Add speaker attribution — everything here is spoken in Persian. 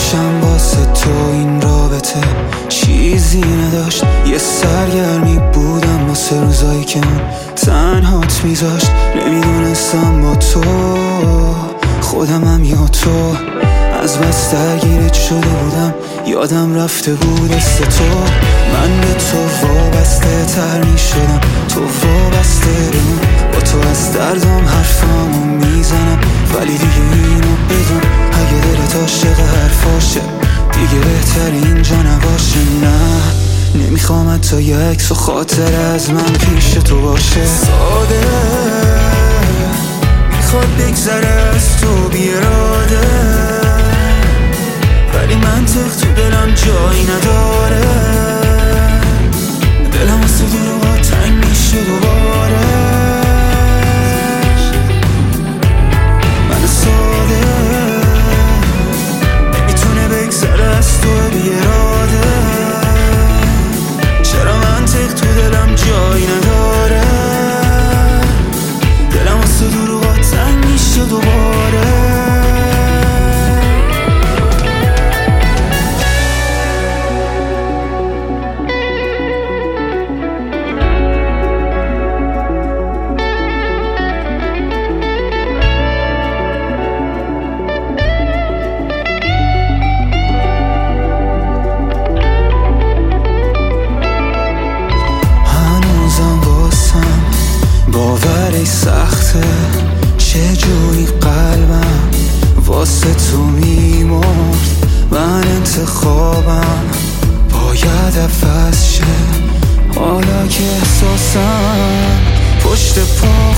Speaker 1: داشتم واسه تو این رابطه چیزی نداشت، یه سرگرمی بودم واسه روزایی که من تنهات میذاشت. نمیدونستم با تو خودمم یا تو، از بس درگیرت شده بودم یادم رفته بود است تو. من به تو وابسته تر میشدم، تو وابسته به من. با تو از دردم حرفامو میزنم، ولی دیگه اینو بدون اگه دلت عاشق حرفاشه دیگه بهتر اینجا نباشه. نه نمیخوام حتی یه عکس و خاطر از من پیش تو باشه. ساده میخواد بگذره از تو بیراده، ولی منطق تو دلم جایی نداره. دلم واسه دروغا تنگ میشه دوباره. من ساده نمیتونه بگذره از تو بیراده، چرا منطق تو دلم جایی نداره. دلم واسه دروغا تنگ میشه دوباره. باورش سخته چجوری قلبم واسه تو میمرد. من انتخابم باید عوض شه، حالا که احساسم پشت پا